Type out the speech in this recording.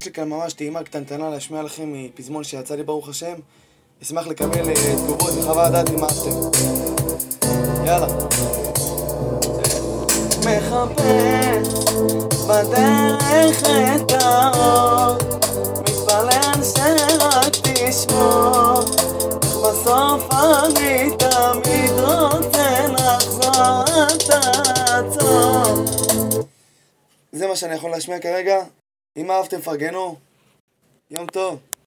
יש לי כאן ממש טעימה קטנטנה להשמיע לכם מפזמון שיצא לי ברוך השם. אשמח לקבל תגובות וחוות דעת אם אהבתם. יאללה. מחפש בדרך את האור, מתפלל שרק תשמור, איך בסוף אני תמיד רוצה לחזור, תעצור. זה מה שאני יכול להשמיע כרגע. אם אהבתם פרגנו, יום טוב.